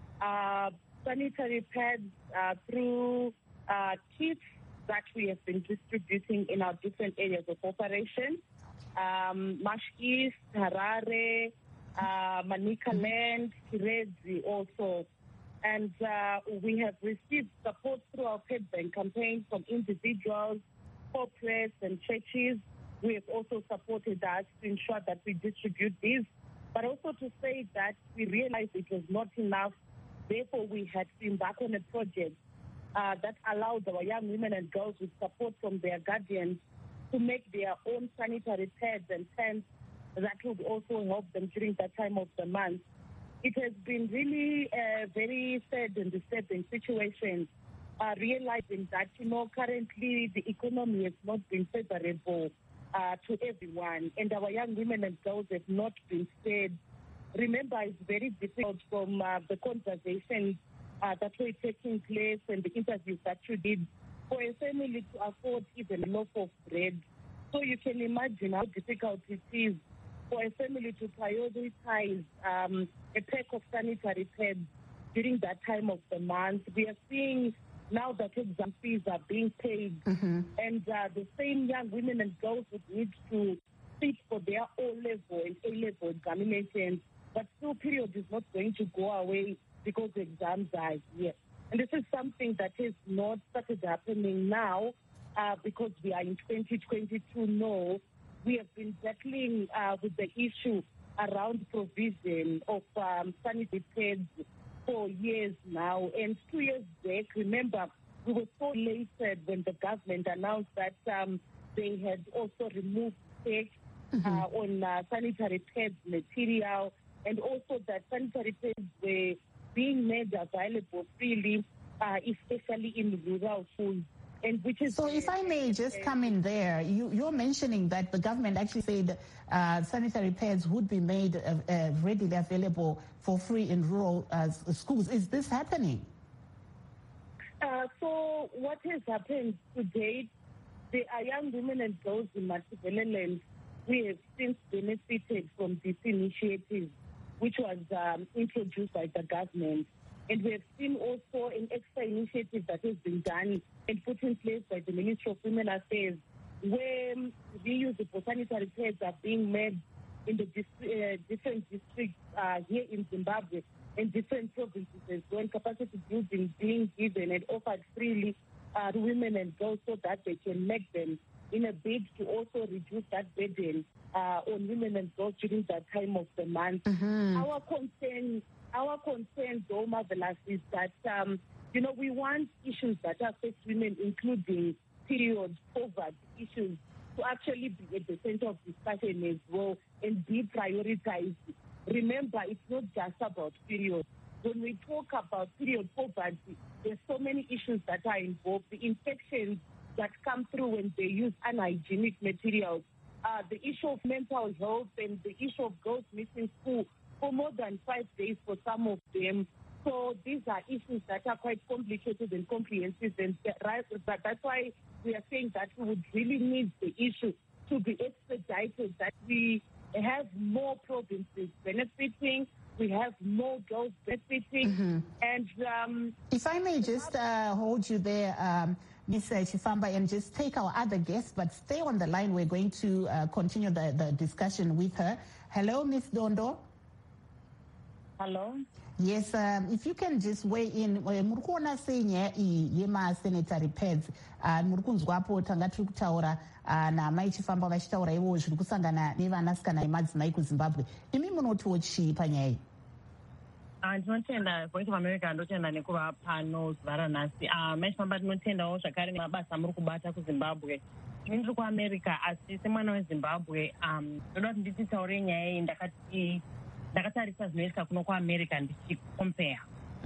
sanitary pads through kits that we have been distributing in our different areas of operation. Mash East, Harare, Manicaland, Kirezi also. And we have received support through our pet bank campaign from individuals, corporates, and churches. We have also supported us to ensure that we distribute these, but also to say that we realized it was not enough. Therefore, we had to embark on a project that allowed our young women and girls with support from their guardians to make their own sanitary pads and tents that would also help them during that time of the month. It has been really a very sad and disturbing situation, realizing that, currently the economy has not been favorable to everyone, and our young women and girls have not been spared. Remember, it's very difficult from the conversations that were taking place and the interviews that you did for a family to afford even a loaf of bread. So you can imagine how difficult it is for a family to prioritize a pack of sanitary pads during that time of the month. We are seeing now that exam fees are being paid, and the same young women and girls would need to sit for their O-level and A-level examinations, but still period is not going to go away because the exams are here. And this is something that has not started happening now because we are in 2022. No, we have been battling with the issue around provision of sanitary pads for years now. And 2 years back, remember, we were so elated when the government announced that they had also removed tax on sanitary pads material, and also that sanitary pads were being made available freely, especially in rural schools. And which is so if I may just come in there, you're mentioning that the government actually said sanitary pads would be made readily available for free in rural schools. Is this happening? So what has happened to date, there are young women and girls in Matabeleland who have since benefited from this initiative, which was introduced by the government. And we have seen also an extra initiative that has been done and put in place by the Ministry of Women Affairs, where reusable sanitary pads are being made in the different districts here in Zimbabwe and different provinces as well. Capacity building being given and offered freely to women and girls so that they can make them in a bid to also reduce that burden on women and girls during that time of the month. Our concern, though, Marvelous, is that, we want issues that affect women, including period, poverty issues, to actually be at the center of discussion as well and be prioritized. Remember, it's not just about period. When we talk about period poverty, there's so many issues that are involved. The infections that come through when they use unhygienic materials, the issue of mental health, and the issue of girls missing school for more than 5 days for some of them. So these are issues that are quite complicated and comprehensive, and that's why we are saying that we would really need the issue to be expedited, that we have more provinces benefiting, we have more girls benefiting. And if I may just hold you there, Ms. Chifamba, and just take our other guest, but stay on the line. We're going to continue the discussion with her. Hello, Ms. Dondo. Hello. Yes, if you can just weigh in, murikuona senya yema sanitary pads, murikunzwapo tanga tiri kutaura na mai Chifamba vachitaura ivo zviri kusangana nevanasikana nemadzimai kuZimbabwe. Imi munotiwo chii panyaya iyi? Ndinotenda Voice of America, ndotenda nekuva pano zuva ranhasi. Mai Chifamba, tinotendawo zvakare nemabasa muri kubata kuZimbabwe. Ini ndiri kuAmerica, asi semwana weZimbabwe ndoda kuti ndititaure nyaya iyi ndakatarisa zvinoitika kuno kuAmerica ndichikompea.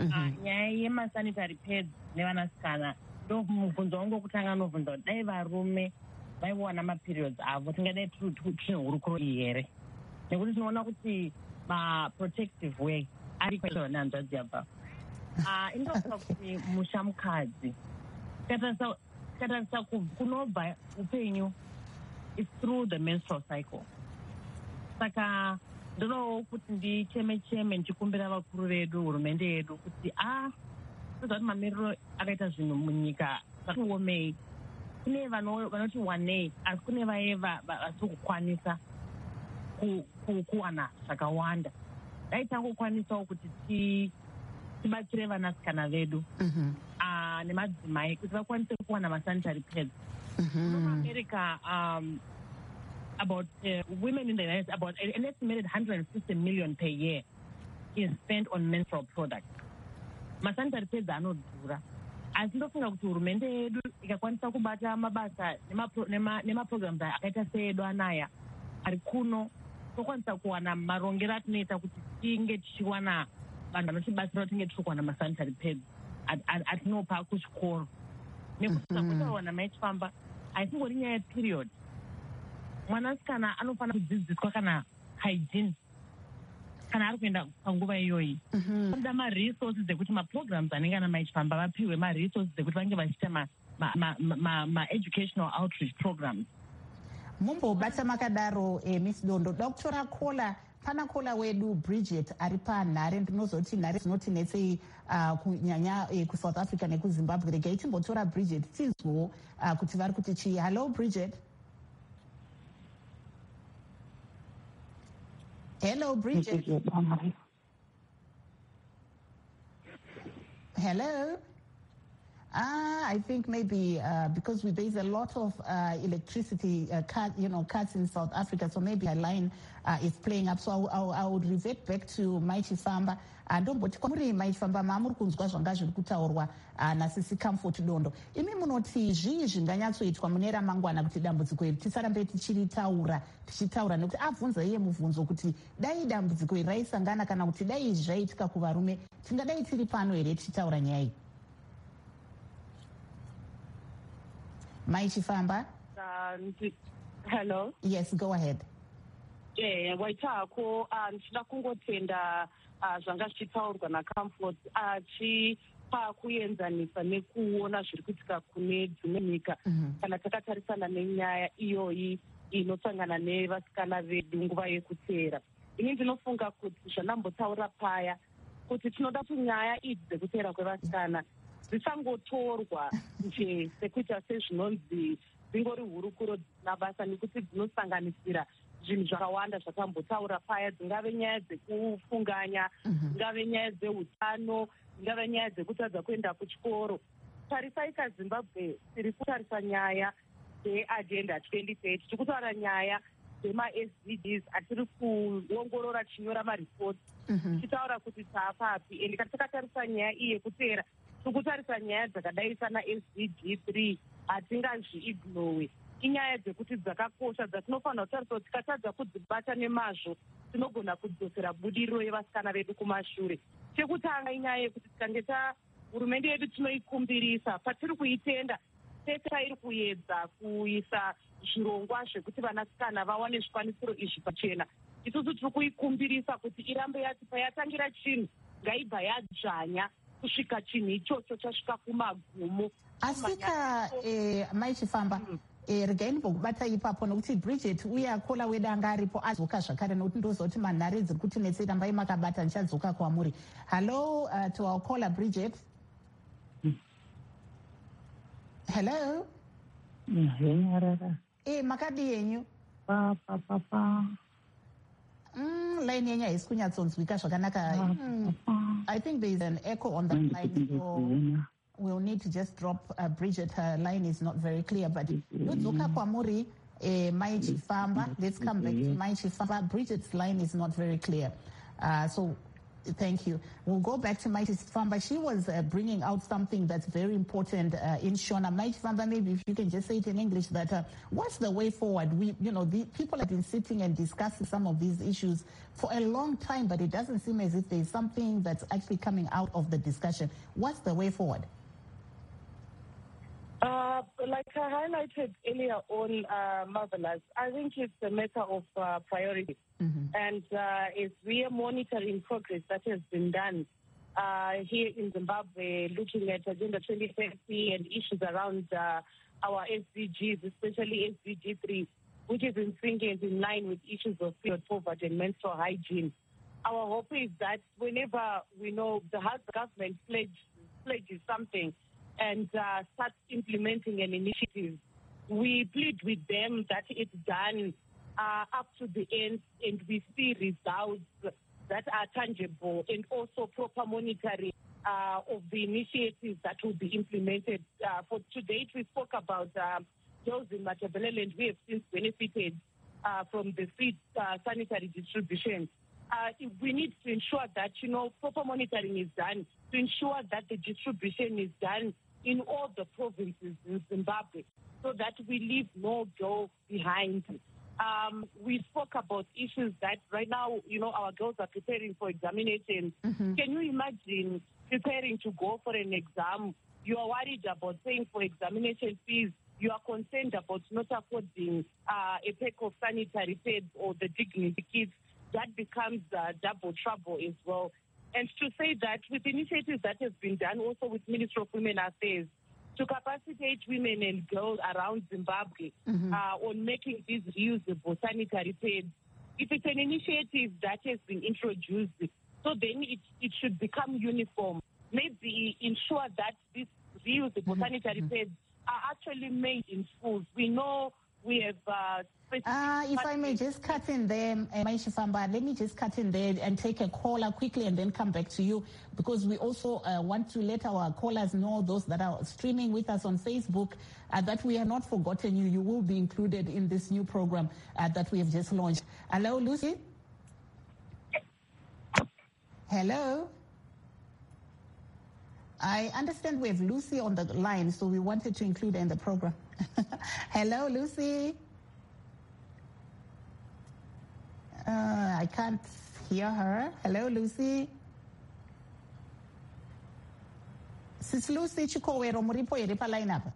nyaya yemasanitary pads nevanasikana ndo mubvunzo wangu wokutanga unobvunza kuti dai varume vaiwana maperiods avo tingadai tine hurukuro iyi here, nekuti tinoona kuti maprotective way ari kwaita nehanzvadzi yabva inofa kuti musha mukadzi tikatarisa kunobva upenyu is through the menstrual cycle. Saka ndonowo kuti ndicheme ndichikumbira vakuru vedu, hurumende yedu kuti toziva kuti mamiriro akaita zvinhu munyika zvatiomei. Kune vanoti wanei, asi kune vaye vasiri kukwanisa kuwana zvakawanda. Dai tangokwanisawo kuti tibatsire vanasikana vedu nemadzimai kuti vakwanise kuwana masanitary pads. America, about women in the United States, about an estimated 150 million per year is spent on menstrual products. Masanitary pads anodhura. Asi ndofunga kuti hurumende yedu ikakwanisa kubata mabasa nemaprograms akaita seedu anaya ari kuno, tokwanisa kuwana marongero atinoita kuti tinge tichiwana vanhu vanotibatsira tinge tiri kuwana masanitary pads atinopa kuchikoro. Nekuti takutawana maichifamba haisingori nyaya yeperiod. Mwanasikana anofanira kudzidziswa kana hygiene kana ari kuenda panguva iyoyi. Anoda maresources ekuti maprograms anenge ana maichifamba vapiwe maresources ekuti vange vachiita ma-educational outreach programs. Mumbobata makadaro Miss Dondo, Dr. Kola, pana kola wedu Bridget ari panhare, ndinozoti nhare dzinotinetsei kunyanya kuSouth Africa nekuZimbabwe. Regai timbotora Bridget tizwo kuti vari kuti chii. Hello Bridget. Hello Bridget. Hello. I think maybe because there's a lot of electricity cuts in South Africa, so maybe a line is playing up. So I would revert back to Maichifamba. Ndomboti kwamuri Maichifamba mamuri kunzwa zvanga zviri kutaurwa naSisi Comfort Dondo. Imi munoti zvii zvinganyatsoitwa mune ramangwana kuti dambudziko iri tisarambe tichitaura nekuti abvunza iye mubvunzo kuti dai dambudziko iri raisangana kana kuti dai izvi zvaiitika kuvarume tingadai tiri pano here tichitaura nyaya iyi. Maichifamba? Hello? Yes, go ahead. Waitako ndichida kungotenda zvanga zvichitaurwa naComfort achipa kuenzanisa nekuona zviri kuitika kune dzimwe nyika kana takatarisana nenyaya iyoyi inosangana nevasikana vedu nguva yekuteera. Ini ndinofunga kuti zvandambotaura paya kuti tinoda kuti nyaya idzi dzekuteera kwevasikana dzisangotorwa nje sekuita sezvinonzi dzingori hurukuro dzisina basa, nekuti dzinosanganisira zvinhu zvakawanda zvatambotaura paya, dzingave nyaya dzekufunganya, dzingave nyaya dzeutano, dzingave nyaya dzekutadza kuenda kuchikoro. Tarisai kaZimbabwe tiri kutarisa nyaya dzeagenda 2030, tiri kutaura nyaya dzema-SDGs, atiri kuongorora tichinyora maripoti tichitaura kuti taapapi. And kana takatarisa nyaya iyi yekuteera tiri kutarisa nyaya dzakadai sana-SDG 3 hatingazviignowe. Inyaya dzekuti dzakakosha dzatinofanira kutarisa kuti tikatadza kudzibata nemazvo tinogona kudzosera budiriro yevasikana vedu kumashure. Chekutanga inyaya yekuti tikange hurumende yedu tinoikumbirisa patiri kuitenda tese iri kuedza kuisa zvirongwa zvekuti vanasikana vawane zvikwanisiro izvi pachena. Isusu tiri kuikumbirisa kuti irambe yati payatangira chinhu ngaibva yadzvanya kusvika chinhu ichocho chasvika kumagumo. Asika Maichifamba, regai ndimbokubata ipapo nokuti Bridget uya kola wedu anga aripo adzoka zvakare nokuti ndozoti manhare dziri kutinetsera mbai makabata ndichadzoka kwamuri. Hello to our caller Bridget. Hello. Makadi yenyu? Line yenyu haisi kunyatsonzwika zvakanaka. I think there is an echo on the line, so we'll need to just drop Bridget. Her line is not very clear, but Nudzuka Kwamuri, Maichifamba. Let's come back to Maichifamba. Bridget's line is not very clear. So Thank you. We'll go back to Maiti Chifamba. She was bringing out something that's very important in Shona. Maiti Chifamba, maybe if you can just say it in English, that what's the way forward? The people have been sitting and discussing some of these issues for a long time, but it doesn't seem as if there's something that's actually coming out of the discussion. What's the way forward? Like I highlighted earlier on, Marvelous, I think it's a matter of priority. And it's real monitoring progress that has been done here in Zimbabwe, looking at Agenda 2030 and issues around our SDGs, especially SDG 3, which is in sync and in line with issues of period poverty and menstrual hygiene. Our hope is that whenever we know the government pledges something and starts implementing an initiative, we plead with them that it's done up to the end and we see results that are tangible, and also proper monitoring of the initiatives that will be implemented. For to date, we spoke about those in Matabeleland. We have since benefited from the free sanitary distribution. We need to ensure that, proper monitoring is done, to ensure that the distribution is done in all the provinces in Zimbabwe, so that we leave no girl behind. We spoke about issues that right now, our girls are preparing for examinations. Can you imagine preparing to go for an exam? You are worried about paying for examination fees. You are concerned about not affording a pack of sanitary pads or the dignity kits. That becomes double trouble as well. And to say that with initiatives that have been done also with Ministry of Women Affairs to capacitate women and girls around Zimbabwe on making these reusable sanitary pads, if it's an initiative that has been introduced, so then it should become uniform. Maybe ensure that these reusable sanitary pads are actually made in schools. We know we have... if I may just cut in there, Maiti Chifamba, let me just cut in there and take a caller quickly and then come back to you, because we also want to let our callers know, those that are streaming with us on Facebook, that we have not forgotten you. You will be included in this new program that we have just launched. Hello, Lucy? Hello? I understand we have Lucy on the line, so we wanted to include her in the program. Hello, Lucy? I can't hear her. Hello, Lucy? Sis Lucy Chikowero muripo ere pa line up.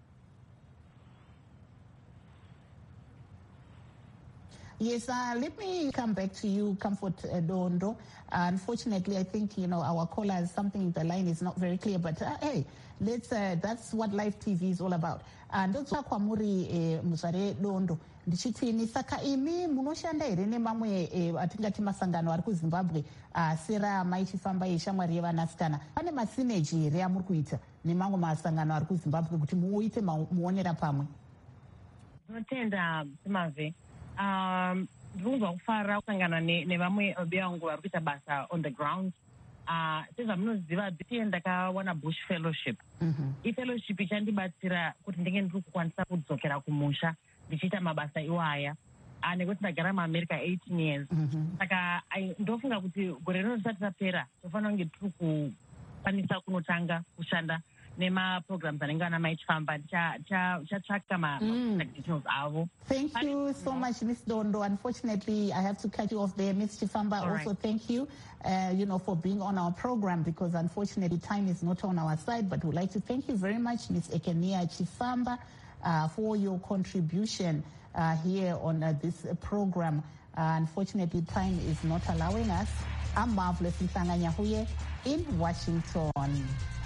Yes, let me come back to you, Comfort Dondo. Unfortunately, I think, our caller, something, the line is not very clear, but hey, that's what live TV is all about. And ndotsva kwamuri muzvare Dondo. Ndichitini saka imi munoshanda here nemamwe atingati masangano ari kuZimbabwe sera Maiti Chifamba yeshamwari yevanasikana. Pane masineji here amuri kuita nemamwe masangano ari kuZimbabwe kuti muite muonera pamwe? Tinotenda Simave. Ndinonzwa kufara kusangana nevamwe vevangu vari kuita basa on the ground. Sezvamunoziva bitiye ndakawana Bush Fellowship. Ifellowship ichandibatsira kuti ndinge ndiri kukwanisa kudzokera kumusha ndichiita mabasa iwaya nekuti ndagara muAmerica 18 years. Saka ndofunga kuti gore rino risati rapera tofanira kunge tiri kukwanisa kunotanga kushanda nema-programs anenge ana Maiti Chifamba. Ndichatsvaka ma-details avo. Thank you so much, Ms. Dondo. Unfortunately, I have to cut you off there. Ms. Chifamba, also thank you, for being on our program, because unfortunately time is not on our side, but we'd like to thank you very much, Ms. Ekenia Chifamba, for your contribution here on this program. Unfortunately, time is not allowing us. I'm Marvelous Msanganyahuye in Washington.